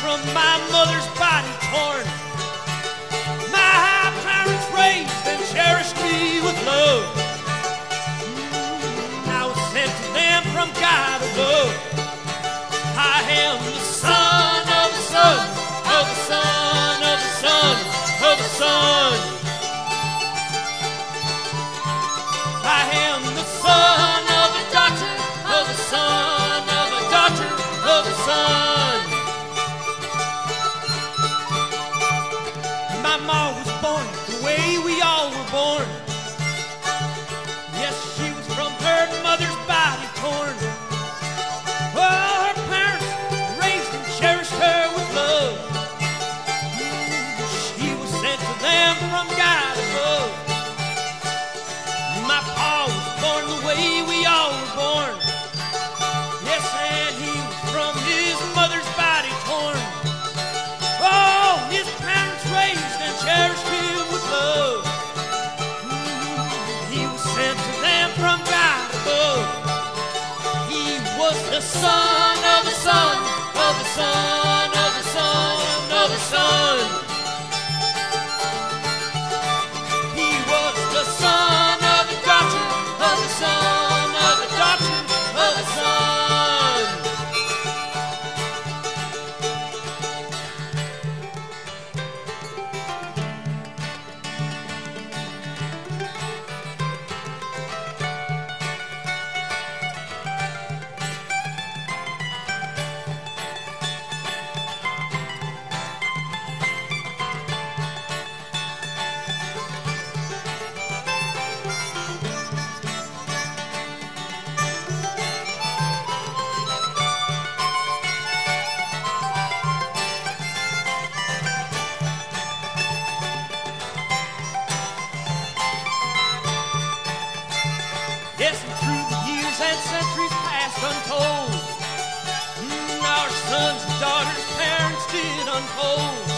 from my mother's body torn. My parents raised and cherished me with love. I was sent to them from God above. I am the son of the son of the son of the son of the son. I am the son of a daughter of the son of a daughter of the son. My mom was born the way we all were born. Yes, she was from her mother's body torn. Oh, her parents raised and cherished her with love. She was sent to them from God above. My pa was born the way we all were born. Yes, and he was from his mother's body torn. Oh, his parents raised and cherished him with love. He was sent to them from God above. He was the son of the son of the son of the son of the son. He was the son of the daughter of the son of the daughter of the son. Yes, and through the years and centuries past untold, our sons and daughters' parents did unfold.